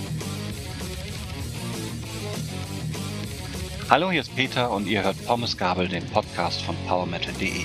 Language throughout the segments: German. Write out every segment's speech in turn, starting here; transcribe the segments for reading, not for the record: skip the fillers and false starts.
Hallo, hier ist Peter und ihr hört Pommes Gabel, den Podcast von PowerMetal.de.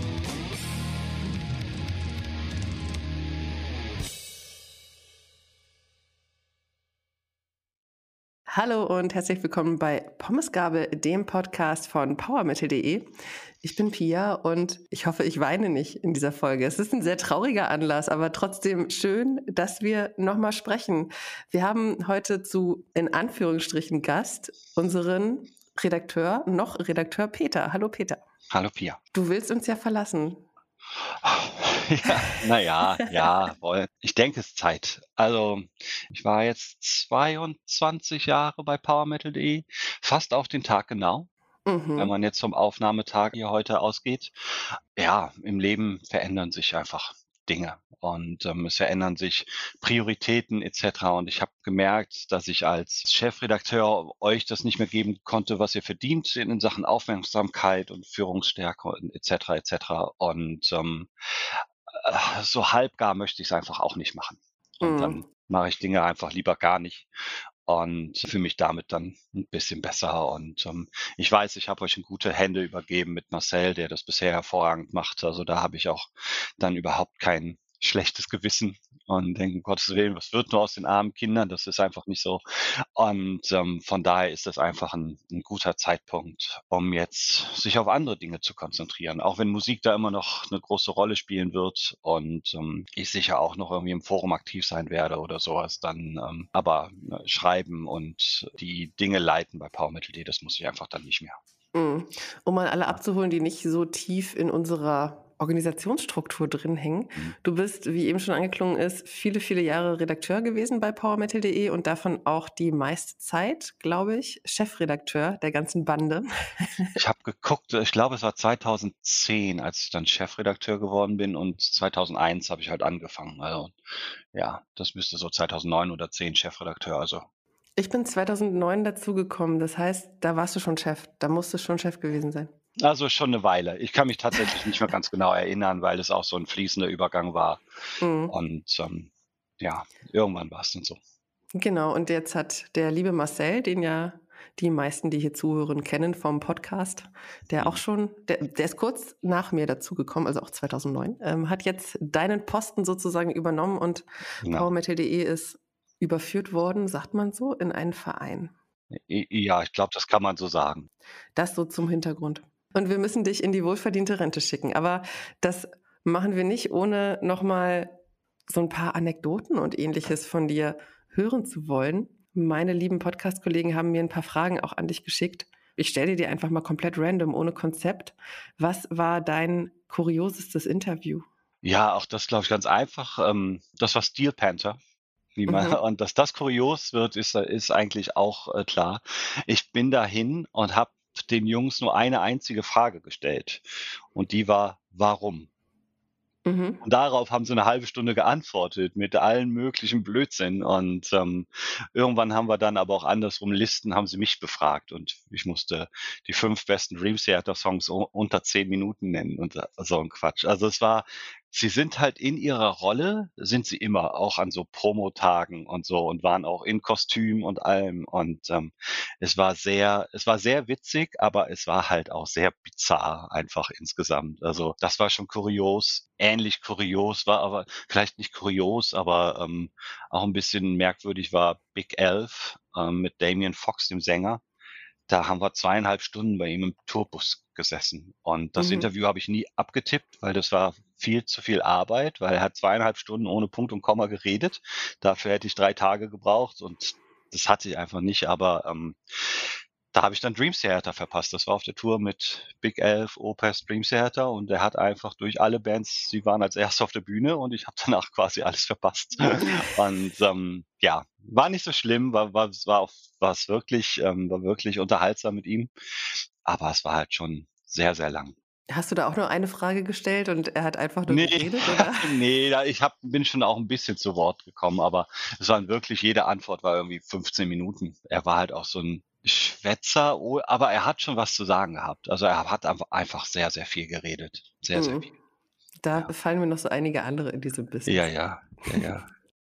Hallo und herzlich willkommen bei Pommesgabel, dem Podcast von PowerMetal.de. Ich bin Pia und ich hoffe, ich weine nicht in dieser Folge. Es ist ein sehr trauriger Anlass, aber trotzdem schön, dass wir nochmal sprechen. Wir haben heute zu, in Anführungsstrichen, Gast unseren Redakteur Peter. Hallo Peter. Hallo Pia. Du willst uns ja verlassen. Jawohl. Ich denke, es ist Zeit. Also, ich war jetzt 22 Jahre bei PowerMetal.de, fast auf den Tag genau, wenn man jetzt vom Aufnahmetag hier heute ausgeht. Ja, im Leben verändern sich einfach Dinge und es verändern sich Prioritäten etc. Und ich habe gemerkt, dass ich als Chefredakteur euch das nicht mehr geben konnte, was ihr verdient in Sachen Aufmerksamkeit und Führungsstärke und etc. Und so halbgar möchte ich es einfach auch nicht machen. Und dann mache ich Dinge einfach lieber gar nicht und fühle mich damit dann ein bisschen besser. Und ich weiß, ich habe euch in gute Hände übergeben mit Marcel, der das bisher hervorragend macht. Also da habe ich auch dann überhaupt kein schlechtes Gewissen und denke, um Gottes Willen, was wird nur aus den armen Kindern? Das ist einfach nicht so. Und von daher ist das einfach ein guter Zeitpunkt, um jetzt sich auf andere Dinge zu konzentrieren. Auch wenn Musik da immer noch eine große Rolle spielen wird und ich sicher auch noch irgendwie im Forum aktiv sein werde oder sowas, dann aber schreiben und die Dinge leiten bei PowerMetal.de, das muss ich einfach dann nicht mehr. Um mal alle abzuholen, die nicht so tief in unserer Organisationsstruktur drin hängen. Du bist, wie eben schon angeklungen ist, viele, viele Jahre Redakteur gewesen bei PowerMetal.de und davon auch die meiste Zeit, glaube ich, Chefredakteur der ganzen Bande. Ich habe geguckt, ich glaube, es war 2010, als ich dann Chefredakteur geworden bin und 2001 habe ich halt angefangen. Also ja, das müsste so 2009 oder 10 Chefredakteur, also. Ich bin 2009 dazugekommen, das heißt, da warst du schon Chef, da musst du schon Chef gewesen sein. Also schon eine Weile. Ich kann mich tatsächlich nicht mehr ganz genau erinnern, weil es auch so ein fließender Übergang war. Und ja, irgendwann war es dann so. Genau, und jetzt hat der liebe Marcel, den ja die meisten, die hier zuhören, kennen vom Podcast, der auch schon, der ist kurz nach mir dazugekommen, also auch 2009, hat jetzt deinen Posten sozusagen übernommen und Genau. PowerMetal.de ist überführt worden, sagt man so, in einen Verein. Ja, ich glaube, das kann man so sagen. Das so zum Hintergrund. Und wir müssen dich in die wohlverdiente Rente schicken. Aber das machen wir nicht, ohne nochmal so ein paar Anekdoten und Ähnliches von dir hören zu wollen. Meine lieben Podcast-Kollegen haben mir ein paar Fragen auch an dich geschickt. Ich stelle dir einfach mal komplett random, ohne Konzept. Was war dein kuriosestes Interview? Ja, auch das glaube ich ganz einfach. Das war Steel Panther. Und dass das kurios wird, ist eigentlich auch klar. Ich bin dahin und habe den Jungs nur eine einzige Frage gestellt. Und die war, warum? Und darauf haben sie eine halbe Stunde geantwortet mit allen möglichen Blödsinn. Und irgendwann haben wir dann aber auch andersrum Listen, haben sie mich befragt. Und ich musste die 5 besten Dream Theater Songs unter 10 Minuten nennen und so ein Quatsch. Also sie sind halt in ihrer Rolle, sind sie immer, auch an so Promotagen und so und waren auch in Kostüm und allem. Und es war sehr witzig, aber es war halt auch sehr bizarr einfach insgesamt. Also das war schon kurios. Ähnlich kurios war aber, vielleicht nicht kurios, aber auch ein bisschen merkwürdig war Big Elf mit Damien Fox, dem Sänger. Da haben wir 2,5 Stunden bei ihm im Tourbus gesessen. Und das Interview habe ich nie abgetippt, weil das war viel zu viel Arbeit, weil er hat 2,5 Stunden ohne Punkt und Komma geredet. Dafür hätte ich 3 Tage gebraucht und das hatte ich einfach nicht. Aber da habe ich dann Dream Theater verpasst. Das war auf der Tour mit Big Elf, Opeth, Dream Theater und er hat einfach durch alle Bands, sie waren als erste auf der Bühne und ich habe danach quasi alles verpasst. Und ja, war nicht so schlimm, war es wirklich, war wirklich unterhaltsam mit ihm, aber es war halt schon sehr, sehr lang. Hast du da auch nur eine Frage gestellt und er hat einfach nur Nee, geredet, oder? nee, bin schon auch ein bisschen zu Wort gekommen, aber es waren wirklich, jede Antwort war irgendwie 15 Minuten. Er war halt auch so ein Schwätzer, aber er hat schon was zu sagen gehabt. Also er hat einfach sehr, sehr viel geredet. Sehr, sehr viel. Da Ja. fallen mir noch so einige andere in diesem Business. Ja.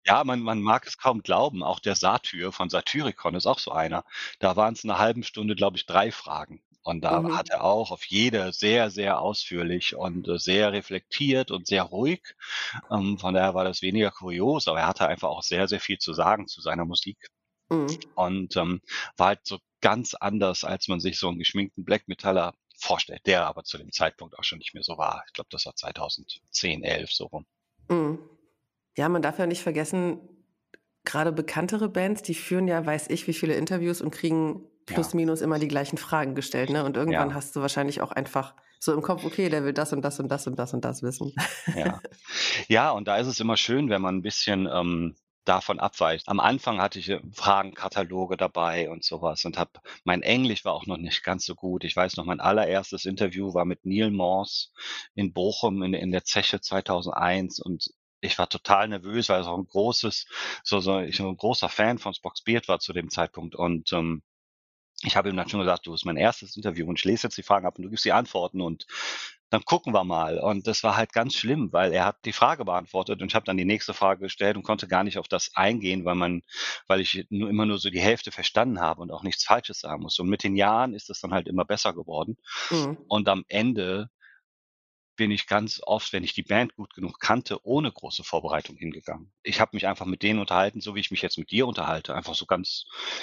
Ja, man mag es kaum glauben. Auch der Satyr von Satyricon ist auch so einer. Da waren's 'ne halben Stunde, glaube ich, 3 Fragen. Und da hat Mhm. er auch auf jede sehr, sehr ausführlich und, sehr reflektiert und sehr ruhig. Von daher war das weniger kurios, aber er hatte einfach auch sehr, sehr viel zu sagen zu seiner Musik Mhm. und, war halt so ganz anders, als man sich so 'n geschminkten Black Metaller vorstellt, der aber zu dem Zeitpunkt auch schon nicht mehr so war. Ich glaube, das war 2010, 11 so rum. Mhm. Ja, man darf ja nicht vergessen, gerade bekanntere Bands, die führen ja weiß ich wie viele Interviews und kriegen Ja, plus minus immer die gleichen Fragen gestellt, ne? Und irgendwann ja, hast du wahrscheinlich auch einfach so im Kopf: „Okay, der will das und das und das und das und das wissen.“ ja. Ja, und da ist es immer schön, wenn man 'n bisschen, davon abweicht. Am Anfang hatte ich, Fragenkataloge dabei und so was und habe mein Englisch war auch noch nicht ganz so gut. Ich weiß noch, mein allererstes Interview war mit Neil Morse in Bochum in der Zeche 2001 und ich war total nervös, weil es auch 'n großes ich 'n großer Fan von Spock's Beard war zu dem Zeitpunkt und, ich habe ihm dann schon gesagt: „Du, ist mein erstes Interview und ich lese jetzt die Fragen ab und du gibst die Antworten und dann gucken wir mal.“ Und das war halt ganz schlimm, weil er hat die Frage beantwortet und ich habe dann die nächste Frage gestellt und konnte gar nicht auf das eingehen, weil ich immer nur so die Hälfte verstanden habe und auch nichts Falsches sagen musste. Und mit den Jahren ist das dann halt immer besser geworden. Mhm. Und am Ende bin ich ganz oft, wenn ich die Band gut genug kannte, ohne große Vorbereitung hingegangen. Ich habe mich einfach mit denen unterhalten, so wie ich mich jetzt mit dir unterhalte, einfach so ganz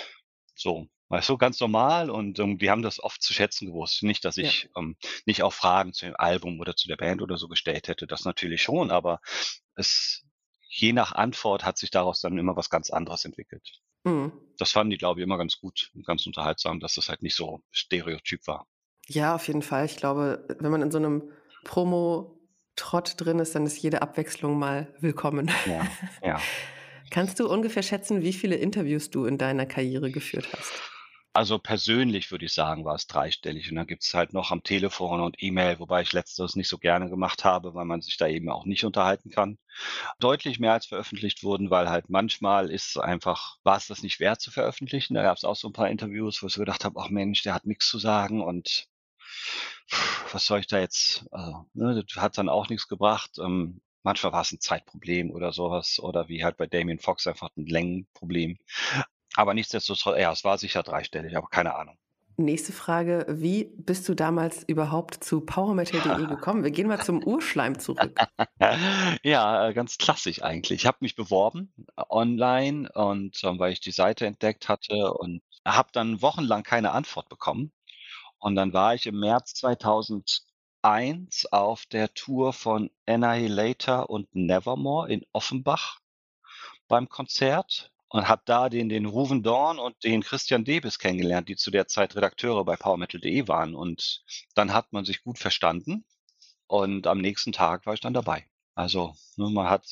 so, weißt du, ganz normal und, die haben das oft zu schätzen gewusst. Nicht, dass Ja. ich, nicht auch Fragen zu dem Album oder zu der Band oder so gestellt hätte, das natürlich schon, aber es je nach Antwort hat sich daraus dann immer was ganz anderes entwickelt. Mhm. Das fanden die, glaube ich, immer ganz gut und ganz unterhaltsam, dass das halt nicht so Stereotyp war. Ja, auf jeden Fall. Ich glaube, wenn man in so 'nem Promo-Trott drin ist, dann ist jede Abwechslung mal willkommen. Ja, ja. Kannst du ungefähr schätzen, wie viele Interviews du in deiner Karriere geführt hast? Also, persönlich würde ich sagen, war es dreistellig und dann gibt's halt noch am Telefon und E-Mail, wobei ich letzteres nicht so gerne gemacht habe, weil man sich da eben auch nicht unterhalten kann. Deutlich mehr als veröffentlicht wurden, weil halt manchmal war es das nicht wert zu veröffentlichen. Da gab's auch so 'n paar Interviews, wo ich so gedacht habe: „Ach Mensch, der hat nix zu sagen und was soll ich da jetzt“ ne, das hat dann auch nix gebracht. Manchmal war's 'n Zeitproblem oder so was oder wie halt bei Damien Fox einfach 'n Längenproblem. Aber nichtsdestotrotz ja, es war sicher dreistellig, aber keine Ahnung. Nächste Frage: Wie bist du damals überhaupt zu powermetal.de gekommen? Wir gehen mal zum Urschleim zurück. Ja, ganz klassisch eigentlich. Ich habe mich beworben, online und, weil ich die Seite entdeckt hatte und habe dann wochenlang keine Antwort bekommen. Und dann war ich im März 2001 auf der Tour von Annihilator und Nevermore in Offenbach beim Konzert und habe da den Ruven Dorn und den Christian Debus kennengelernt, die zu der Zeit Redakteure bei powermetal.de waren. Und dann hat man sich gut verstanden und am nächsten Tag war ich dann dabei. Also, ne, man hat,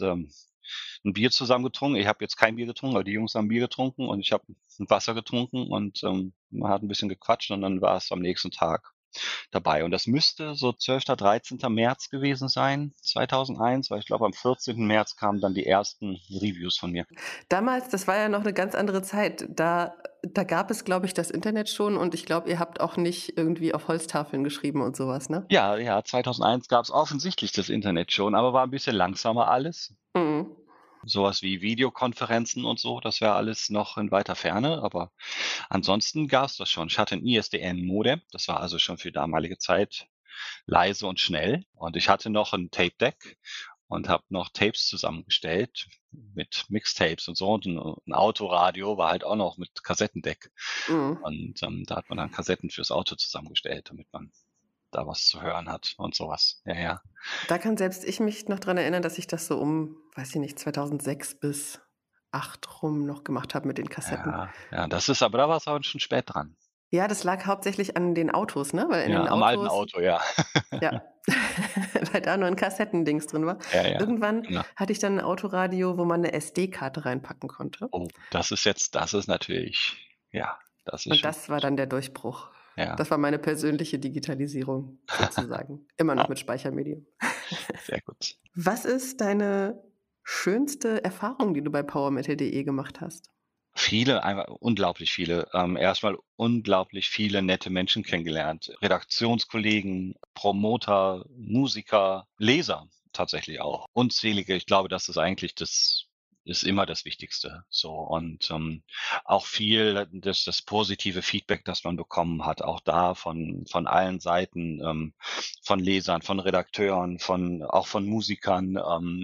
'n Bier zusammen getrunken. Ich habe jetzt kein Bier getrunken, aber die Jungs haben Bier getrunken und ich habe 'n Wasser getrunken und, man hat 'n bisschen gequatscht und dann war es am nächsten Tag dabei. Und das müsste so 12., 13. März gewesen sein, 2001, weil ich glaube, am 14. März kamen dann die ersten Reviews von mir. Damals, das war ja noch 'ne ganz andere Zeit. Da gab es, glaube ich, das Internet schon und ich glaube, ihr habt auch nicht irgendwie auf Holztafeln geschrieben und so was, ne? Ja, ja, 2001 gab's offensichtlich das Internet schon, aber war 'n bisschen langsamer alles. Mhm. So was wie Videokonferenzen und so, das wäre alles noch in weiter Ferne, aber ansonsten gab's das schon. Ich hatte 'n ISDN-Modem, das war also schon für damalige Zeit leise und schnell. Und ich hatte noch 'n Tape Deck und habe noch Tapes zusammengestellt mit Mixtapes und so und 'n Autoradio war halt auch noch mit Kassettendeck. Mhm. Und, da hat man dann Kassetten fürs Auto zusammengestellt, damit man da was zu hören hat und so was. Ja, ja. Da kann selbst ich mich noch dran erinnern, dass ich das so um, weiß ich nicht, 2006 bis 8 rum noch gemacht habe mit den Kassetten. Ja, ja, das ist aber da war's aber schon spät dran. Ja, das lag hauptsächlich an den Autos, ne? Weil in Ja, den am alten Autos Auto, ja. ja, weil da nur 'n Kassettendings drin war. Ja, ja, Irgendwann genau. hatte ich dann 'n Autoradio, wo man 'ne SD-Karte reinpacken konnte. Oh, das ist natürlich ja, das ist Und schon das war dann der Durchbruch. ja. Das war meine persönliche Digitalisierung sozusagen. Immer noch mit Speichermedium. Sehr gut. Was ist deine schönste Erfahrung, die du bei powermetal.de gemacht hast? Viele, einfach unglaublich viele. Erst unglaublich viele nette Menschen kennengelernt. Redaktionskollegen, Promoter, Musiker, Leser tatsächlich auch. Unzählige, ich glaube, das ist eigentlich ist immer das Wichtigste so. Und, auch viel das positive Feedback, das man bekommen hat, auch da von allen Seiten, von Lesern, von Redakteuren, von Musikern,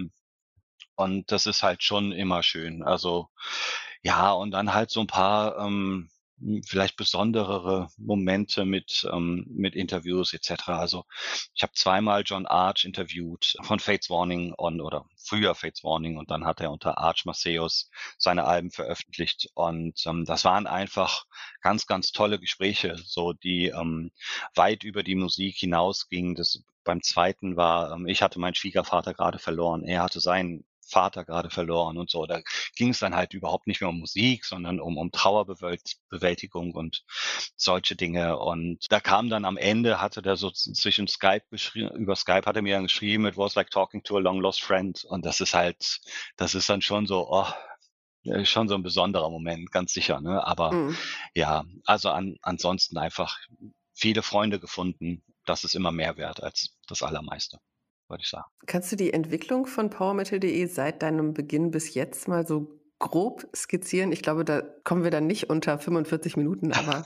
und das ist halt schon immer schön. Also, ja, und dann halt so ein paar, vielleicht besonderere Momente mit Interviews et cetera. Also, ich habe zweimal John Arch interviewt von Fates Warning oder früher Fates Warning, und dann hat er unter Arch Maceus seine Alben veröffentlicht. Und, das waren einfach ganz, ganz tolle Gespräche, so die, weit über die Musik hinausgingen. Beim zweiten war, ich hatte meinen Schwiegervater gerade verloren. Er hatte seinen Vater gerade verloren und so. Da ging es dann halt überhaupt nicht mehr um Musik, sondern um Trauerbewältigung und solche Dinge. Und da kam dann am Ende, hatte der so zwischen über Skype hat er mir dann geschrieben, "It was like talking to a long lost friend." Und das ist dann schon so, schon so ein besonderer Moment, ganz sicher, ne? Aber Mhm. ja, also ansonsten einfach viele Freunde gefunden. Das ist immer mehr wert als das Allermeiste, würde ich sagen. Kannst du die Entwicklung von powermetal.de seit deinem Beginn bis jetzt mal so grob skizzieren? Ich glaube, da kommen wir dann nicht unter 45 Minuten, aber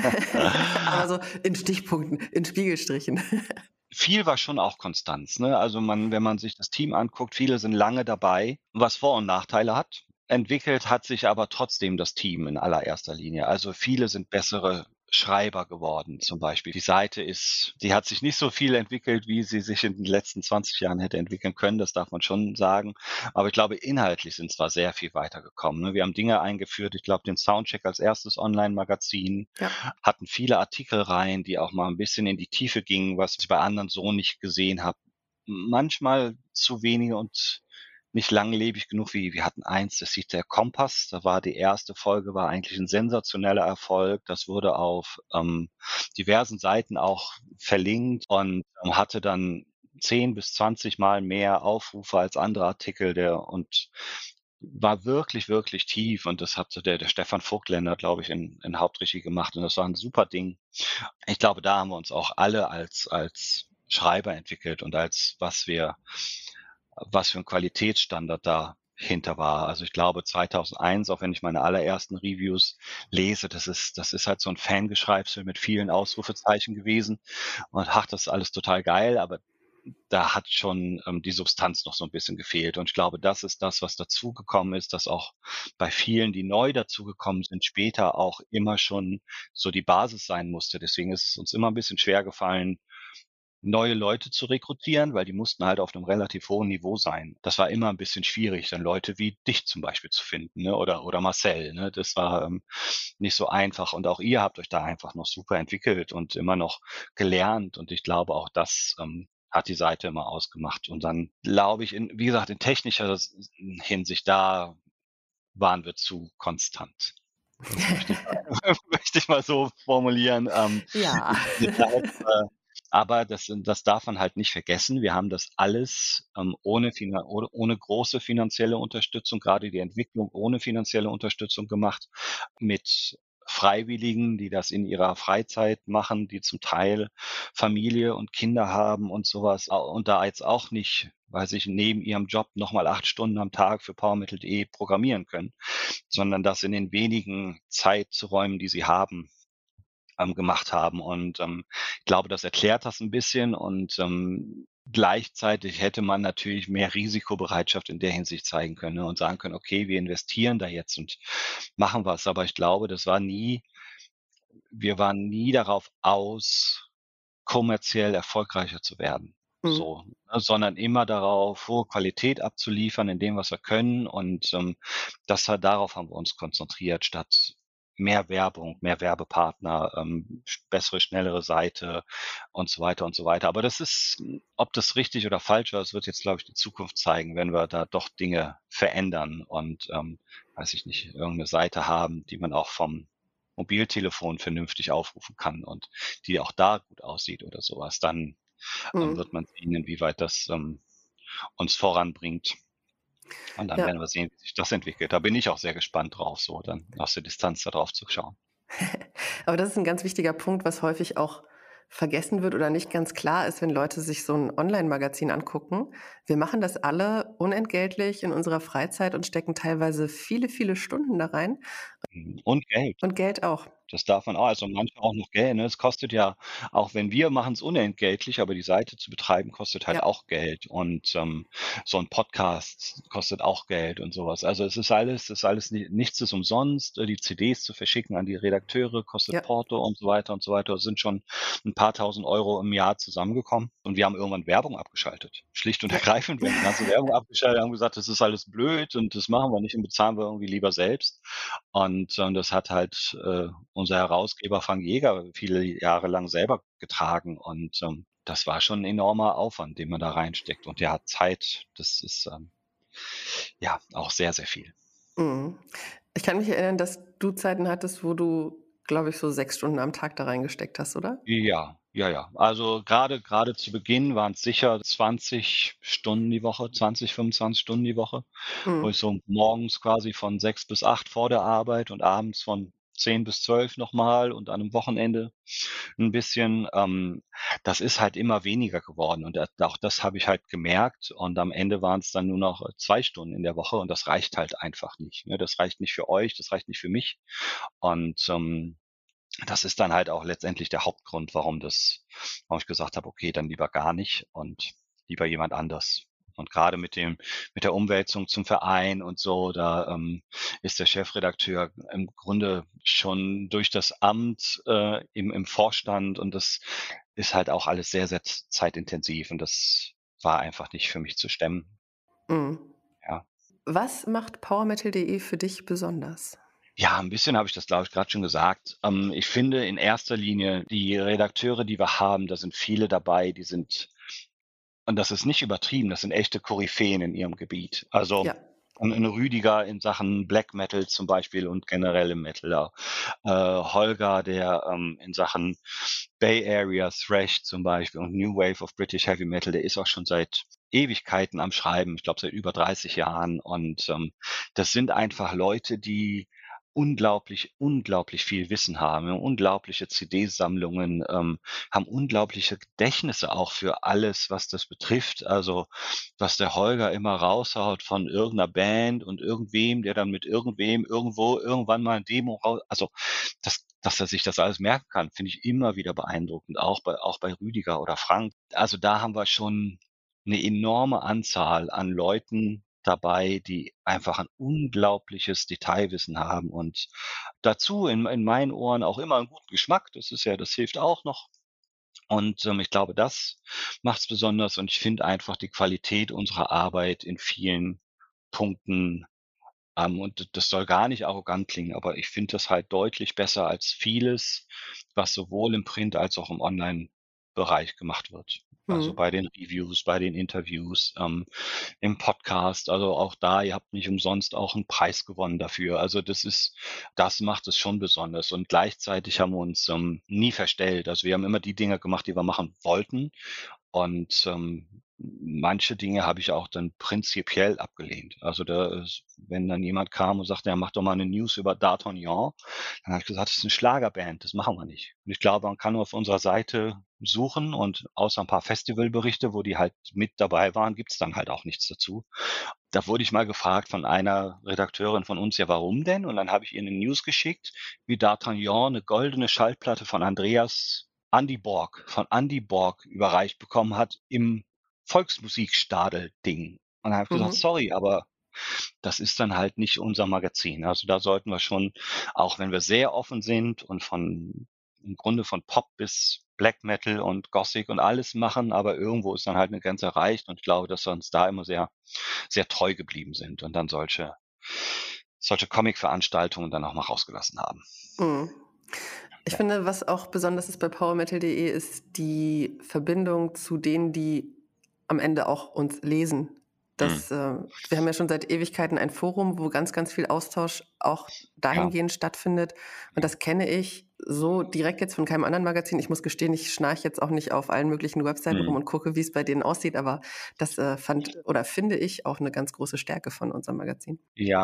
aber so in Stichpunkten, in Spiegelstrichen. Viel war schon auch Konstanz, ne? Also, wenn man sich das Team anguckt, viele sind lange dabei, was Vor- und Nachteile hat. Entwickelt hat sich aber trotzdem das Team in allererster Linie. Also, viele sind bessere Schreiber geworden zum Beispiel. Die hat sich nicht so viel entwickelt, wie sie sich in den letzten 20 Jahren hätte entwickeln können, das darf man schon sagen. Aber ich glaube, inhaltlich sind zwar sehr viel weitergekommen, ne? Wir haben Dinge eingeführt, ich glaube, den Soundcheck als erstes Online-Magazin, Ja. hatten viele Artikelreihen, die auch mal ein bisschen in die Tiefe gingen, was ich bei anderen so nicht gesehen habe. Manchmal zu wenige und nicht langlebig genug. Wir hatten eins, das hieß der Kompass. Da war die erste Folge war eigentlich ein sensationeller Erfolg. Das wurde auf, diversen Seiten auch verlinkt und, hatte dann 10 bis 20 Mal mehr Aufrufe als andere Artikel, und war wirklich, wirklich tief, und das hatte der Stefan Vogtländer, glaube ich, in Hauptregie gemacht, und das war ein super Ding. Ich glaube, da haben wir uns auch alle als Schreiber entwickelt und als was für ein Qualitätsstandard dahinter war. Also, ich glaube 2001, auch wenn ich meine allerersten Reviews lese, das ist halt so ein Fangeschreibsel mit vielen Ausrufezeichen gewesen und: „Ach, das ist alles total geil", aber da hat schon, die Substanz noch so ein bisschen gefehlt. Und ich glaube, das ist das, was dazugekommen ist, dass auch bei vielen, die neu dazugekommen sind, später auch immer schon so die Basis sein musste. Deswegen ist es uns immer ein bisschen schwer gefallen, neue Leute zu rekrutieren, weil die mussten halt auf einem relativ hohen Niveau sein. Das war immer ein bisschen schwierig, dann Leute wie dich zum Beispiel zu finden, ne, oder Marcel, ne? Das war, nicht so einfach, und auch ihr habt euch da einfach noch super entwickelt und immer noch gelernt, und ich glaube, auch das, hat die Seite immer ausgemacht. Und dann glaube ich, wie gesagt, in technischer Hinsicht, da waren wir zu konstant. Das möchte ich mal möchte ich mal so formulieren. Ja. Deshalb, aber das darf man halt nicht vergessen. Wir haben das alles, ohne große finanzielle Unterstützung, gerade die Entwicklung ohne finanzielle Unterstützung gemacht, mit Freiwilligen, die das in ihrer Freizeit machen, die zum Teil Familie und Kinder haben und sowas, und da jetzt auch nicht, weiß ich, neben ihrem Job noch mal 8 Stunden am Tag für powermetal.de programmieren können, sondern das in den wenigen Zeiträumen, die sie haben, gemacht haben. Und, ich glaube, das erklärt das ein bisschen, und, gleichzeitig hätte man natürlich mehr Risikobereitschaft in der Hinsicht zeigen können, ne, und sagen können: „Okay, wir investieren da jetzt und machen was." Aber ich glaube, wir waren nie darauf aus, kommerziell erfolgreicher zu werden, Mhm. so, ne, sondern immer darauf, hohe Qualität abzuliefern in dem, was wir können, und, darauf haben wir uns konzentriert, statt mehr Werbung, mehr Werbepartner, bessere, schnellere Seite und so weiter und so weiter. Aber ob das richtig oder falsch war, das wird jetzt, glaube ich, die Zukunft zeigen, wenn wir da doch Dinge verändern und, weiß ich nicht, irgendeine Seite haben, die man auch vom Mobiltelefon vernünftig aufrufen kann und die auch da gut aussieht oder sowas, dann, Mhm. wird man sehen, inwieweit das, uns voranbringt. Und dann Ja. werden wir sehen, wie sich das entwickelt. Da bin ich auch sehr gespannt drauf, so dann aus der Distanz da drauf zu schauen. Aber das ist ein ganz wichtiger Punkt, was häufig auch vergessen wird oder nicht ganz klar ist, wenn Leute sich so ein Online-Magazin angucken. Wir machen das alle unentgeltlich in unserer Freizeit und stecken teilweise viele, viele Stunden da rein Und Geld. und Geld auch. Das darf man auch, also manche auch noch Geld, ne? Es kostet ja, auch wenn wir machen es unentgeltlich, aber die Seite zu betreiben kostet halt Ja, auch Geld und, so 'n Podcast kostet auch Geld und so was. Also, es ist alles nichts ist umsonst. Die CDs zu verschicken an die Redakteure kostet ja. Porto und so weiter und so weiter. Es sind schon 'n paar Tausend Euro im Jahr zusammengekommen und wir haben irgendwann Werbung abgeschaltet. Schlicht und Ja. ergreifend. Wir haben die ganze Werbung abgeschaltet, haben gesagt: „Das ist alles blöd und das machen wir nicht und bezahlen wir irgendwie lieber selbst.“ Und, das hat halt, unser Herausgeber Frank Jäger viele Jahre lang selber getragen und, das war schon 'n enormer Aufwand, den man da reinsteckt. Und ja, Zeit, das ist, ja, auch sehr, sehr viel. Mhm. Ich kann mich erinnern, dass du Zeiten hattest, wo du, glaube ich, so 6 Stunden am Tag da reingesteckt hast, oder? Ja, ja, ja. Also, grade zu Beginn waren's sicher 20 Stunden die Woche, 20, 25 Stunden die Woche, wo ich Mhm. so morgens quasi von 6 bis 8 vor der Arbeit und abends von 10 bis 12 noch mal und an 'nem Wochenende 'n bisschen. Das ist halt immer weniger geworden und auch das habe ich halt gemerkt und am Ende waren's dann nur noch, 2 Stunden in der Woche und das reicht halt einfach nicht, ne? Das reicht nicht für euch, das reicht nicht für mich und, das ist dann halt auch letztendlich der Hauptgrund, warum ich gesagt habe: „Okay, dann lieber gar nicht und lieber jemand anders.“ Und grade mit der Umwälzung zum Verein und so, da, ist der Chefredakteur im Grunde schon durch das Amt, im Vorstand und das ist halt auch alles sehr, sehr zeitintensiv und das war einfach nicht für mich zu stemmen, Mhm. ja. Was macht powermetal.de für dich besonders? Ja, ein bisschen habe ich das, glaube ich, grad schon gesagt. Ich finde in erster Linie die Redakteure, die wir haben, da sind viele dabei, die sind, und das ist nicht übertrieben, das sind echte Koryphäen in ihrem Gebiet. Also, Ja. 'n Rüdiger in Sachen Black Metal zum Beispiel und generell im Metal, ja. Holger, der, in Sachen Bay Area Thrash zum Beispiel und New Wave of British Heavy Metal, der ist auch schon seit Ewigkeiten am Schreiben, ich glaube seit über 30 Jahren und, das sind einfach Leute, die unglaublich, unglaublich viel Wissen haben, unglaubliche CD-Sammlungen, haben unglaubliche Gedächtnisse auch für alles, was das betrifft. Also, was der Holger immer raushaut von irgendeiner Band und irgendwem, der dann mit irgendwem irgendwo irgendwann mal 'n Demo rau also, dass er sich das alles merken kann, finde ich immer wieder beeindruckend, auch bei Rüdiger oder Frank. Also, da haben wir schon 'ne enorme Anzahl an Leuten dabei, die einfach ein unglaubliches Detailwissen haben und dazu in meinen Ohren auch immer 'n guten Geschmack. Das hilft auch noch. Und, ich glaube, das macht's besonders und ich finde einfach die Qualität unserer Arbeit in vielen Punkten, und das soll gar nicht arrogant klingen, aber ich finde das halt deutlich besser als vieles, was sowohl im Print als auch im Online-Bereich gemacht wird. Also, Mhm. bei den Reviews, bei den Interviews, im Podcast. Also, auch da, ihr habt nicht umsonst auch 'n Preis gewonnen dafür. Also, das macht es schon besonders und gleichzeitig haben wir uns, nie verstellt. Also, wir haben immer die Dinge gemacht, die wir machen wollten und, manche Dinge habe ich auch dann prinzipiell abgelehnt. Also, wenn dann jemand kam und sagte: „Ja, mach doch mal 'ne News über D'Artagnan“, dann habe ich gesagt: „Das ist 'ne Schlagerband, das machen wir nicht.“ Und ich glaube, man kann nur auf unserer Seite suchen und außer 'n paar Festivalberichte, wo die halt mit dabei waren, gibt's dann halt auch nichts dazu. Da wurde ich mal gefragt von einer Redakteurin von uns: „Ja, warum denn?“ Und dann habe ich ihr 'ne News geschickt, wie D'Artagnan 'ne goldene Schallplatte von Andy Borg überreicht bekommen hat im Volksmusikstadel-Ding. Und dann habe ich gesagt: Mhm. „Sorry, aber das ist dann halt nicht unser Magazin.“ Also, da sollten wir schon, auch wenn wir sehr offen sind und im Grunde von Pop bis Black Metal und Gothic und alles machen, aber irgendwo ist dann halt 'ne Grenze erreicht und ich glaube, dass wir uns da immer sehr, sehr treu geblieben sind und dann solche Comic-Veranstaltungen dann auch mal rausgelassen haben. Mhm. Ich Ja. finde, was auch besonders ist bei powermetal.de, ist die Verbindung zu denen, die am Ende auch uns lesen. Mhm. Wir haben ja schon seit Ewigkeiten ein Forum, wo ganz, ganz viel Austausch auch Ja. dahingehend stattfindet. Und Ja. das kenne ich so direkt jetzt von keinem anderen Magazin. Ich muss gestehen, ich schnarche jetzt auch nicht auf allen möglichen Webseiten rum Mhm. und gucke, wie es bei denen aussieht, aber das fand oder finde ich auch eine ganz große Stärke von unserem Magazin. Ja,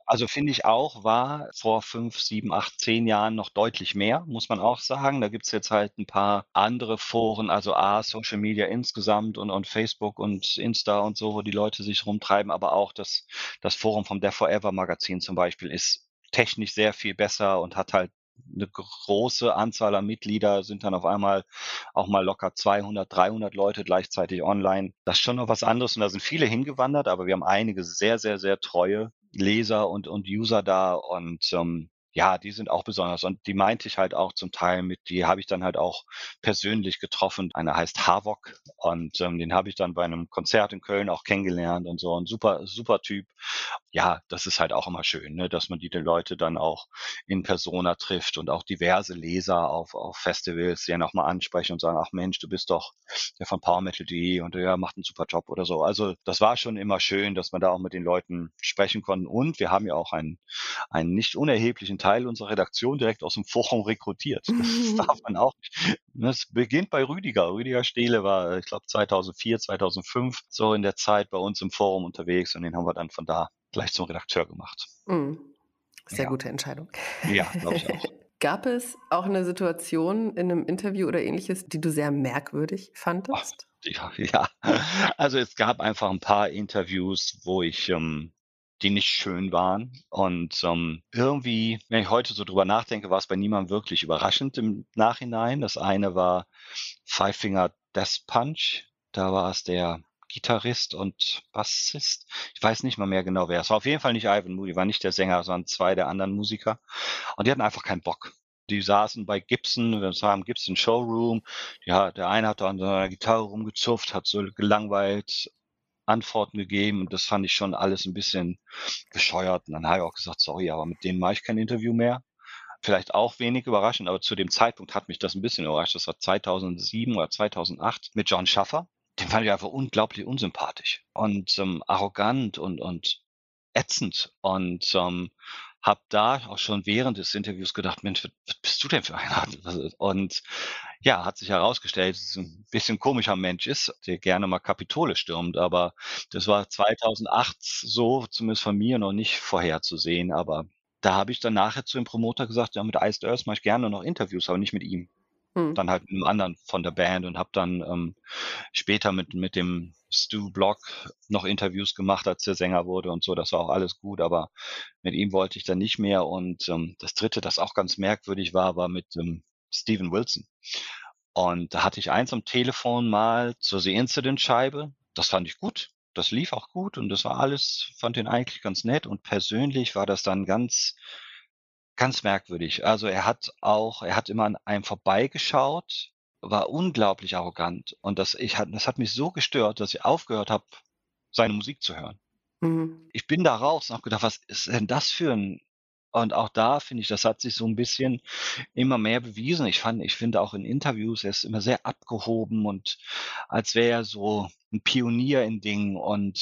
Also, finde ich auch, war vor 5, 7, 8, 10 Jahren noch deutlich mehr, muss man auch sagen. Da gibt's jetzt halt ein paar andere Foren, also Social Media insgesamt und Facebook und Insta und so, wo die Leute sich rumtreiben, aber auch das Forum vom Death Forever Magazin zum Beispiel ist technisch sehr viel besser und hat halt eine große Anzahl an Mitglieder, sind dann auf einmal auch mal locker 200, 300 Leute gleichzeitig online. Das ist schon noch was anderes und da sind viele hingewandert, aber wir haben einige sehr, sehr, sehr treue Leser und User da und, ja, die sind auch besonders und die meinte ich halt auch zum Teil mit, die habe ich dann halt auch persönlich getroffen. Einer heißt Havok und, den habe ich dann bei einem Konzert in Köln auch kennengelernt und so 'n super super Typ. Ja, das ist halt auch immer schön, ne, dass man die Leute dann auch in Persona trifft und auch diverse Leser auf Festivals, die einen auch mal ansprechen und sagen: „Ach Mensch, du bist doch der von PowerMetal.de und der macht einen super Job“ oder so. Also, das war schon immer schön, dass man da auch mit den Leuten sprechen konnten und wir haben ja auch einen nicht unerheblichen Teil unserer Redaktion direkt aus dem Forum rekrutiert. Das darf man auch nicht. Das beginnt bei Rüdiger. Rüdiger Stehle war, ich glaube 2004, 2005 so in der Zeit bei uns im Forum unterwegs und den haben wir dann von da gleich zum Redakteur gemacht. Mhm. Sehr Ja, gute Entscheidung. ja, glaube ich auch. Gab es auch eine Situation in einem Interview oder Ähnliches, die du sehr merkwürdig Ah, fandest? ja, ja. Also, es gab einfach ein paar Interviews, wo ich, die nicht schön waren und, irgendwie, wenn ich heute so drüber nachdenke, war es bei niemandem wirklich überraschend im Nachhinein. Das eine war Five Finger Death Punch. Da war es der Gitarrist und Bassist. Ich weiß nicht mal mehr genau, wer es war. Auf jeden Fall nicht Ivan Moody, war nicht der Sänger, sondern 2 der anderen Musiker. Und die hatten einfach keinen Bock. Die saßen bei Gibson, das war im Gibson Showroom. Ja, der eine hat da an seiner Gitarre rumgezupft, hat so gelangweilt Antworten gegeben und das fand ich schon alles ein bisschen bescheuert. Und dann habe ich auch gesagt: „Sorry, aber mit denen mache ich kein Interview mehr.“ Vielleicht auch wenig überraschend, aber zu dem Zeitpunkt hat mich das ein bisschen überrascht. Das war 2007 oder 2008 mit Jon Schaffer. Den fand ich einfach unglaublich unsympathisch und, arrogant und ätzend und, habe da auch schon während des Interviews gedacht: „Mensch, was bist du denn für einer?“ Und ja, hat sich herausgestellt, dass es 'n bisschen komischer Mensch ist, der gerne mal Kapitole stürmt, aber das war 2008 so, zumindest von mir, noch nicht vorherzusehen. Aber da habe ich dann nachher zu dem Promoter gesagt: „Ja, mit Iced Earth mache ich gerne noch Interviews, aber nicht mit ihm.“ Mhm. Dann halt mit 'nem anderen von der Band und habe dann, später mit dem Stu Block noch Interviews gemacht, als der Sänger wurde und so. Das war auch alles gut, aber mit ihm wollte ich dann nicht mehr. Und, das Dritte, das auch ganz merkwürdig war, war mit, Steven Wilson. Und da hatte ich eins am Telefon mal zur The Incident Scheibe. Das fand ich gut. Das lief auch gut und das war alles, fand den eigentlich ganz nett und persönlich war das dann ganz merkwürdig. Also, er hat immer an einem vorbeigeschaut, war unglaublich arrogant und das hat mich so gestört, dass ich aufgehört habe, seine Musik zu hören. Mhm. Ich bin da raus und habe gedacht: „Was ist denn das für 'n“, und auch da finde ich, das hat sich so 'n bisschen immer mehr bewiesen. Ich finde auch in Interviews, er ist immer sehr abgehoben und als wäre er so 'n Pionier in Dingen und,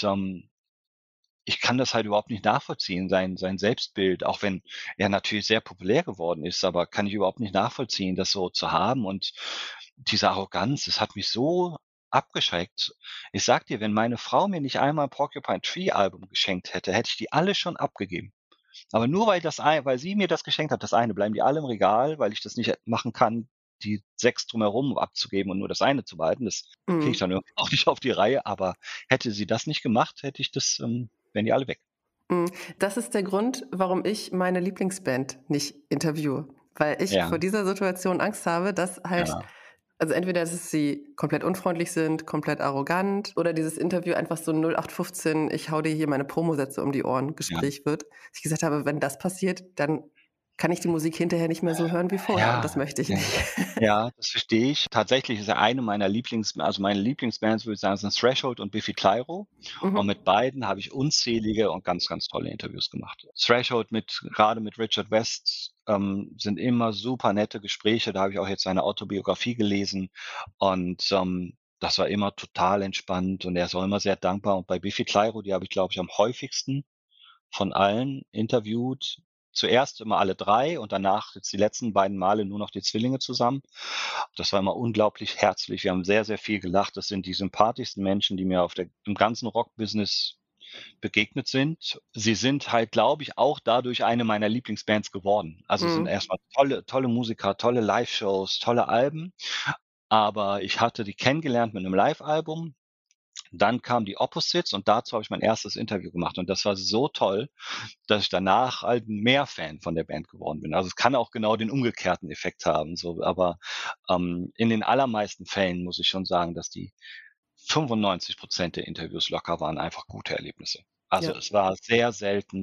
ich kann das halt überhaupt nicht nachvollziehen, sein Selbstbild, auch wenn er natürlich sehr populär geworden ist, aber kann ich überhaupt nicht nachvollziehen, das so zu haben und diese Arroganz, das hat mich so abgeschreckt. Ich sage dir, wenn meine Frau mir nicht einmal 'n Porcupine Tree Album geschenkt hätte, hätte ich die alle schon abgegeben. Aber nur weil sie mir das geschenkt hat, das eine, bleiben die alle im Regal, weil ich das nicht machen kann, die 6 drumherum abzugeben und nur das eine zu behalten. Das kriege ich Mhm. dann irgendwie auch nicht auf die Reihe, aber hätte sie das nicht gemacht, hätte ich das, wären die alle weg. Mhm. Das ist der Grund, warum ich meine Lieblingsband nicht interviewe, weil ich Ja, vor dieser Situation Angst habe, dass halt ja, also entweder, dass sie komplett unfreundlich sind, komplett arrogant oder dieses Interview einfach so 0815, ich hau dir hier meine Promosätze um die Ohren ja. Gespräch wird. Ich gesagt habe, wenn das passiert, dann kann ich die Musik hinterher nicht mehr so hören wie vorher und Ja, das möchte ich ja. nicht. Ja, das verstehe ich. Tatsächlich ist er eine meiner meine Lieblingsbands, würde ich sagen, sind Threshold und Biffy Clyro. Und mit Mhm. beiden habe ich unzählige und ganz, ganz tolle Interviews gemacht. Threshold grade mit Richard West, sind immer super nette Gespräche. Da habe ich auch jetzt seine Autobiografie gelesen und, das war immer total entspannt und er ist auch immer sehr dankbar. Und bei Biffy Clyro, die habe ich, glaube ich, am häufigsten von allen interviewt. Zuerst immer alle 3 und danach jetzt die letzten beiden Male nur noch die Zwillinge zusammen. Das war immer unglaublich herzlich. Wir haben sehr, sehr viel gelacht. Das sind die sympathischsten Menschen, die mir im ganzen Rockbusiness begegnet sind. Sie sind halt, glaube ich, auch dadurch eine meiner Lieblingsbands geworden. Also, sind Mhm. erstmal tolle Musiker, tolle Liveshows, tolle Alben, aber ich hatte die kennengelernt mit 'nem Livealbum. Dann kamen die Opposites und dazu habe ich mein erstes Interview gemacht und das war so toll, dass ich danach halt mehr Fan von der Band geworden bin. Also, es kann auch genau den umgekehrten Effekt haben, so, aber, in den allermeisten Fällen muss ich schon sagen, dass die 95 der Interviews locker waren einfach gute Erlebnisse. Also, Ja. es war sehr selten,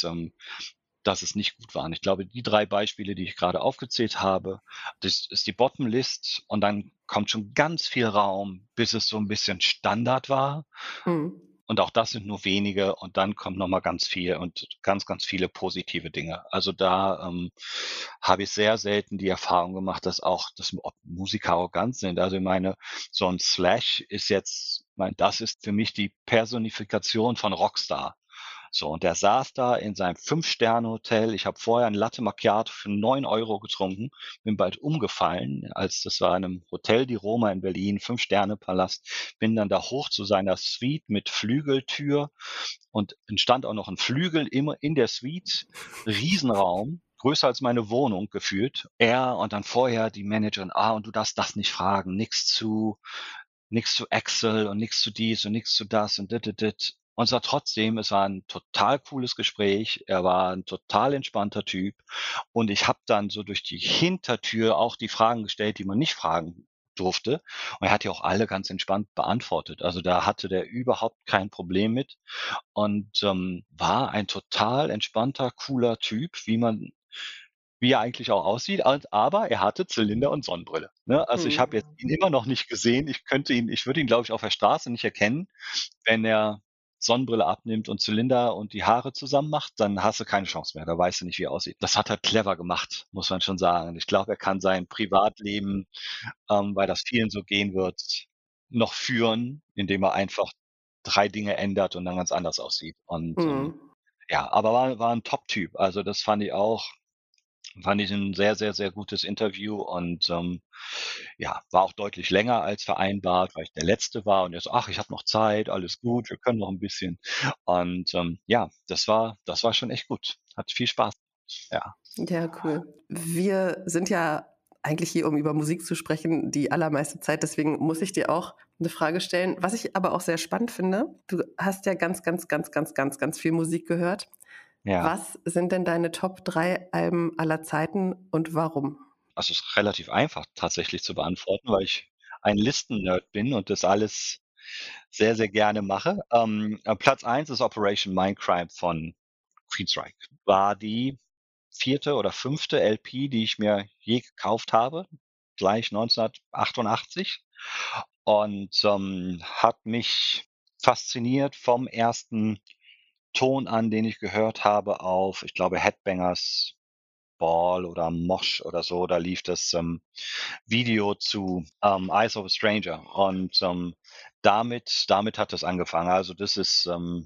dass es nicht gut war. Und ich glaube, die 3 Beispiele, die ich gerade aufgezählt habe, das ist die Bottom List und dann kommt schon ganz viel Raum, bis es so 'n bisschen Standard war. Mhm. Und auch das sind nur wenige und dann kommt noch mal ganz viel und ganz viele positive Dinge. Also, da, habe ich sehr selten die Erfahrung gemacht, dass ob Musiker arrogant sind. Also, ich meine, so 'n Slash ist jetzt das ist für mich die Personifikation von Rockstar. So, und der saß da in seinem Fünf-Sterne-Hotel. Ich habe vorher 'n Latte Macchiato für 9 € getrunken, bin bald umgefallen, das war in 'nem Hotel die Roma in Berlin, Fünf-Sterne-Palast, bin dann da hoch zu seiner Suite mit Flügeltür und dann stand auch noch 'n Flügel immer in der Suite, Riesenraum, größer als meine Wohnung gefühlt. Er und dann vorher die Managerin: und du darfst das nicht fragen, nix zu Excel und nix zu dies und nix zu das und dit, dit, dit. Und es war 'n total cooles Gespräch. Er war 'n total entspannter Typ und ich habe dann so durch die Hintertür auch die Fragen gestellt, die man nicht fragen durfte. Und er hat die auch alle ganz entspannt beantwortet. Also, da hatte der überhaupt kein Problem mit und, war ein total entspannter, cooler Typ, wie er eigentlich auch aussieht, aber er hatte Zylinder und Sonnenbrille, ne? Also, ich habe Mhm. jetzt ihn immer noch nicht gesehen. Ich würde ihn, glaube ich, auf der Straße nicht erkennen. Wenn er Sonnenbrille abnimmt und Zylinder und die Haare zusammen macht, dann hast du keine Chance mehr. Da weißt du nicht, wie er aussieht. Das hat er clever gemacht, muss man schon sagen. Ich glaube, er kann sein Privatleben, weil das vielen so gehen wird, noch führen, indem er einfach 3 Dinge ändert und dann ganz anders aussieht. Und, Mhm. ja, aber war 'n Top-Typ. Also, das fand ich 'n sehr, sehr, sehr gutes Interview und, ja, war auch deutlich länger als vereinbart, weil ich der Letzte war und er so: „Ach, ich habe noch Zeit, alles gut, wir können noch 'n bisschen.“ Und, ja, das war schon echt gut. Hat viel Spaß gemacht, ja. Ja, cool. Wir sind ja eigentlich hier, um über Musik zu sprechen, die allermeiste Zeit. Deswegen muss ich dir auch eine Frage stellen, was ich aber auch sehr spannend finde. Du hast ja ganz viel Musik gehört. Ja, Was sind denn deine Top 3 Alben aller Zeiten und warum? also, ist relativ einfach tatsächlich zu beantworten, weil ich ein Listen-Nerd bin und das alles sehr, sehr gerne mache. Platz 1 ist Operation Mindcrime von Queensryche. War die 4. oder 5. LP, die ich mir je gekauft habe, gleich 1988 und, hat mich fasziniert vom ersten Ton an, den ich gehört habe auf, ich glaube, Headbangers Ball oder Mosh oder so. Da lief das, Video zu, Eyes of a Stranger und, damit hat das angefangen. Also, das ist,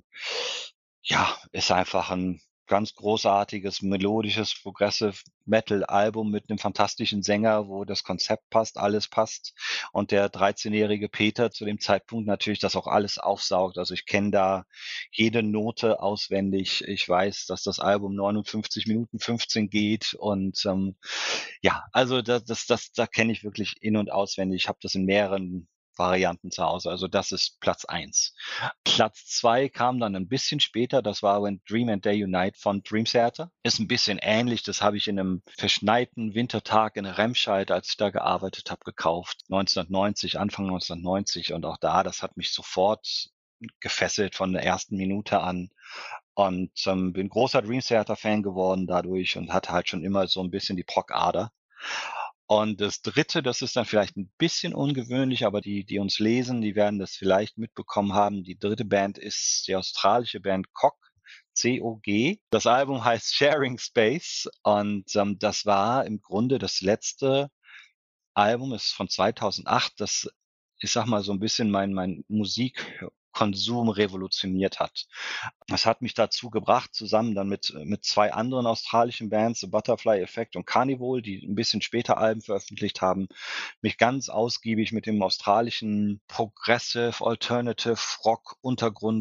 ja, ist einfach ein ganz großartiges, melodisches Progressive Metal-Album mit einem fantastischen Sänger, wo das Konzept passt, alles passt und der 13-jährige Peter zu dem Zeitpunkt natürlich das auch alles aufsaugt. Also, ich kenne da jede Note auswendig. Ich weiß, dass das Album 59 Minuten 15 geht und, ja, also da kenne ich wirklich in und auswendig. Ich habe das in mehreren Varianten zu Hause. Also, das ist Platz 1. Platz 2 kam dann ein bisschen später, das war „When Dream and Day Unite“ von Dream Theater. Ist ein bisschen ähnlich, das habe ich in einem verschneiten Wintertag in Remscheid, als ich da gearbeitet habe, gekauft, 1990, Anfang 1990 und auch da, das hat mich sofort gefesselt von der ersten Minute an und, bin großer Dream Theater Fan geworden dadurch und hatte halt schon immer so ein bisschen die Prog-Ader. Und das Dritte, das ist dann vielleicht ein bisschen ungewöhnlich, aber die uns lesen, die werden das vielleicht mitbekommen haben. Die dritte Band ist die australische Band COG, C-O-G. Das Album heißt „Sharing Space“ und, das war im Grunde das letzte Album, ist von 2008, das, ich sage mal, so ein bisschen mein Musikkonsum revolutioniert hat. Das hat mich dazu gebracht, zusammen dann mit 2 anderen australischen Bands, The Butterfly Effect und Carnival, die ein bisschen später Alben veröffentlicht haben, mich ganz ausgiebig mit dem australischen Progressive, Alternative Rock Untergrund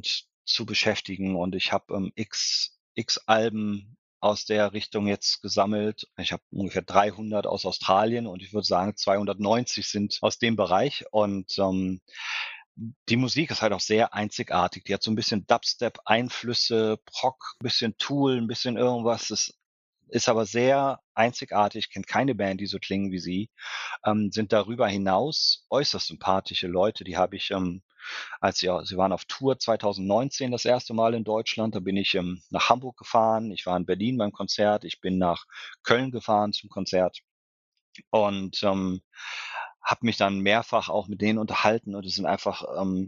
zu beschäftigen und ich habe x Alben aus der Richtung jetzt gesammelt. Ich habe ungefähr 300 aus Australien und ich würde sagen, 290 sind aus dem Bereich. Und die Musik ist halt auch sehr einzigartig. Die hat so ein bisschen Dubstep-Einflüsse, Prog, ein bisschen Tool, ein bisschen irgendwas. Das ist aber sehr einzigartig. Ich kenne keine Band, die so klingen wie sie. Sind darüber hinaus äußerst sympathische Leute. Die habe ich, sie waren auf Tour 2019 das erste Mal in Deutschland. Da bin ich nach Hamburg gefahren. Ich war in Berlin beim Konzert. Ich bin nach Köln gefahren zum Konzert und habe mich dann mehrfach auch mit denen unterhalten. Und es sind einfach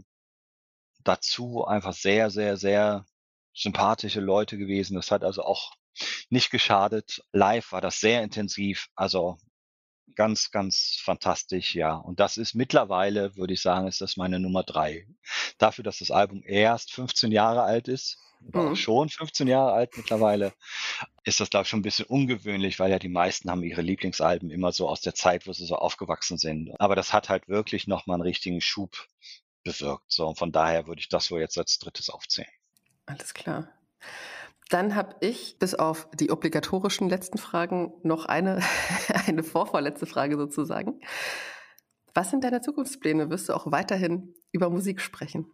dazu einfach sehr, sehr, sehr sympathische Leute gewesen. Das hat also auch nicht geschadet. Live war das sehr intensiv. Also ganz, ganz fantastisch, ja. Und das ist mittlerweile, würde ich sagen, ist das meine Nummer 3. Dafür, dass das Album erst 15 Jahre alt ist oder auch Mhm. schon 15 Jahre alt mittlerweile, ist das, glaube ich, schon ein bisschen ungewöhnlich, weil ja die meisten haben ihre Lieblingsalben immer so aus der Zeit, wo sie so aufgewachsen sind. Aber das hat halt wirklich noch mal 'n richtigen Schub bewirkt. So, und von daher würde ich das wohl jetzt als Drittes aufzählen. Alles klar. Dann habe ich bis auf die obligatorischen letzten Fragen noch eine eine vorvorletzte Frage sozusagen. Was sind deine Zukunftspläne? Wirst du auch weiterhin über Musik sprechen?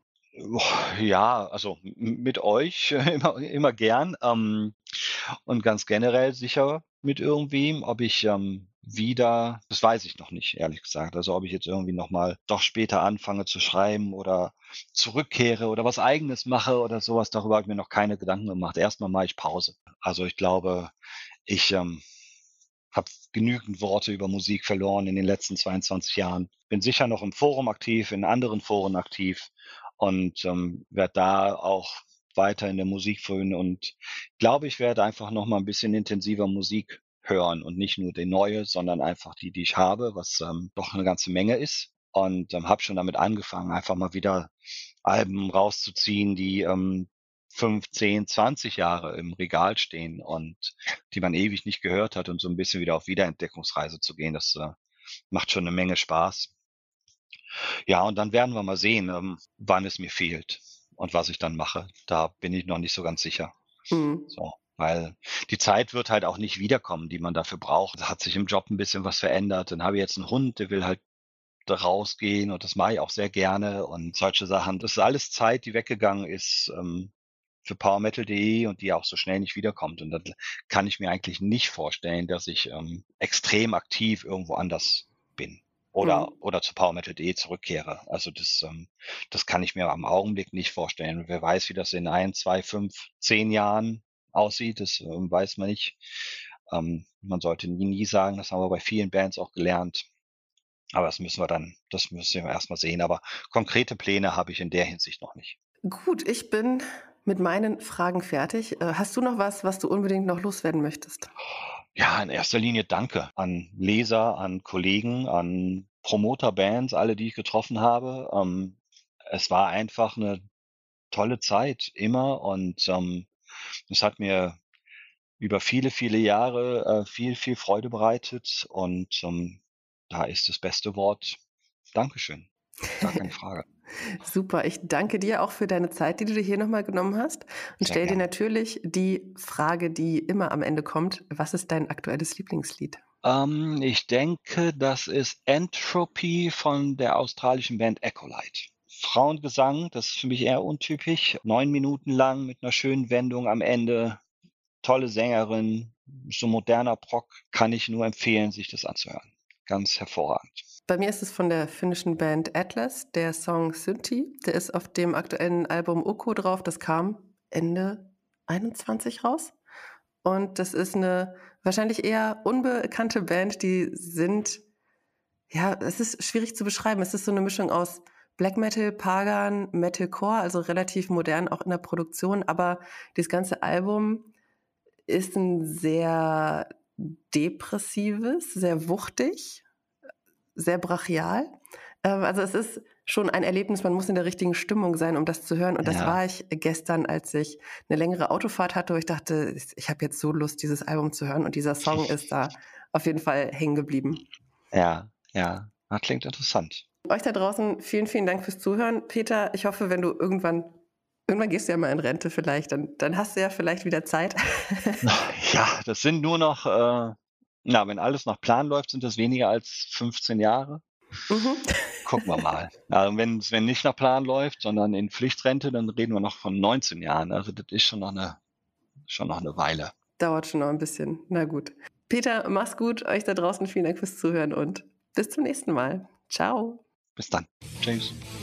Ja, also mit euch immer gern, und ganz generell sicher mit irgendwem. Ob ich, wieder das weiß ich noch nicht, ehrlich gesagt. Also, ob ich jetzt irgendwie noch mal doch später anfange zu schreiben oder zurückkehre oder was Eigenes mache oder sowas, darüber habe ich mir noch keine Gedanken gemacht. Erst mal mache ich Pause. Also, ich glaube, ich, habe genügend Worte über Musik verloren in den letzten 22 Jahren. Bin sicher noch im Forum aktiv, in anderen Foren aktiv und, werde da auch weiter in der Musik frönen und glaube, ich werde einfach noch mal 'n bisschen intensiver Musik hören und nicht nur die neue, sondern einfach die, die ich habe, was, doch eine ganze Menge ist und, habe schon damit angefangen, einfach mal wieder Alben rauszuziehen, die, 5, 10, 20 Jahre im Regal stehen und die man ewig nicht gehört hat und so ein bisschen wieder auf Wiederentdeckungsreise zu gehen. Das, macht schon eine Menge Spaß. Ja, und dann werden wir mal sehen, wann es mir fehlt und was ich dann mache. Da bin ich noch nicht so ganz sicher. Mhm. So, weil die Zeit wird halt auch nicht wiederkommen, die man dafür braucht. Da hat sich im Job ein bisschen was verändert. Dann habe ich jetzt einen Hund, der will halt da rausgehen und das mache ich auch sehr gerne und solche Sachen. Das ist alles Zeit, die weggegangen ist, für powermetal.de und die auch so schnell nicht wiederkommt. Und dann kann ich mir eigentlich nicht vorstellen, dass ich, extrem aktiv irgendwo anders bin oder Mhm. zu powermetal.de zurückkehre. Also das kann ich mir am Augenblick nicht vorstellen. Wer weiß, wie das in 1, 2, 5, 10 Jahren aussieht, das, weiß man nicht. Man sollte nie sagen, das haben wir bei vielen Bands auch gelernt. Aber das müssen wir erst mal sehen. Aber konkrete Pläne habe ich in der Hinsicht noch nicht. Gut, ich bin mit meinen Fragen fertig. Hast du noch was, was du unbedingt noch loswerden möchtest? Ja, in erster Linie Danke an Leser, an Kollegen, an Promoter-Bands, alle, die ich getroffen habe. Es war einfach eine tolle Zeit immer und, es hat mir über viele, viele Jahre, viel Freude bereitet und, da ist das beste Wort Dankeschön. Gar keine Frage. Super, ich danke dir auch für deine Zeit, die du dir hier noch mal genommen hast und Sehr stelle dir gerne. natürlich die Frage, die immer am Ende kommt: Was ist dein aktuelles Lieblingslied? Ich denke, das ist „Entropy“ von der australischen Band Acolyte. Frauengesang, das ist für mich eher untypisch. 9 Minuten lang mit 'ner schönen Wendung am Ende. Tolle Sängerin, so moderner Prog, kann ich nur empfehlen, sich das anzuhören. Ganz hervorragend. Bei mir ist es von der finnischen Band Atlas, der Song „Synthi“. Der ist auf dem aktuellen Album „Ukko“ drauf. Das kam Ende 21 raus. Und das ist eine wahrscheinlich eher unbekannte Band. Die sind ja, es ist schwierig zu beschreiben. Es ist so eine Mischung aus Black Metal, Pagan, Metalcore, also relativ modern auch in der Produktion. Aber das ganze Album ist ein sehr depressives, sehr wuchtig, sehr brachial. Also, es ist schon ein Erlebnis, man muss in der richtigen Stimmung sein, um das zu hören. Und das Ja, war ich gestern, als ich eine längere Autofahrt hatte, wo ich dachte: „Ich habe jetzt so Lust, dieses Album zu hören.“ Und dieser Song ist da auf jeden Fall hängen geblieben. ja, ja. Ah, klingt interessant. Euch da draußen vielen, vielen Dank fürs Zuhören. Peter, ich hoffe, wenn du irgendwann Irgendwann gehst du ja mal in Rente vielleicht, dann hast du ja vielleicht wieder Zeit. Ja, das sind nur noch, wenn alles nach Plan läuft, sind das weniger als 15 Jahre. Mhm. Gucken wir mal. Wenn nicht nach Plan läuft, sondern in Pflichtrente, dann reden wir noch von 19 Jahren. Also das ist schon noch 'ne Weile. Dauert schon noch ein bisschen. Na gut. Peter, mach's gut. Euch da draußen vielen Dank fürs Zuhören und bis zum nächsten Mal. Ciao. Bis dann. Tschüss.